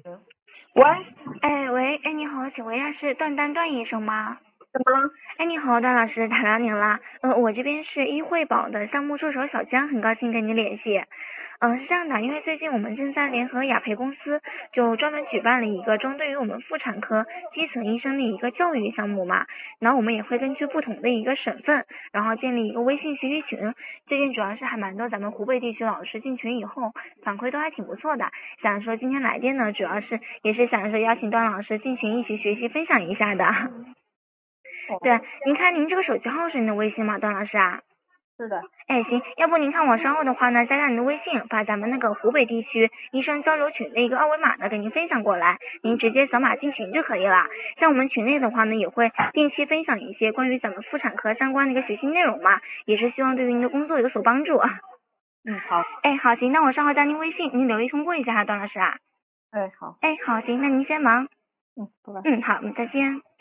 喂， 喂，你好，请问一下是段丹段医生吗？ 怎么了？ 你好，段老师，打扰您了。我这边是医惠保的项目助手小江，很高兴跟你联系。是这样的，因为最近我们正在联合雅培公司，就专门举办了一个针对于我们妇产科基层医生的一个教育项目嘛。然后我们也会根据不同的一个省份，然后建立一个微信学习群。最近主要是还蛮多咱们湖北地区老师进群以后，反馈都还挺不错的。想说今天来电呢，主要是也是想说邀请段老师进群一起学习分享一下的。对，您看您这个手机号是您的微信吗，段老师啊？ 是的， 行，要不您看我稍后的话呢，加您的微信，把咱们那个湖北地区医生交流群的一个二维码呢给您分享过来，您直接扫码进群就可以了。像我们群内的话呢，也会定期分享一些关于咱们妇产科相关的一个学习内容嘛，也是希望对于您的工作有所帮助。 好， 好，行，那我稍后加您微信，您留意通过一下哈，段老师啊。 好， 好，行，那您先忙。 拜拜。 好，再见。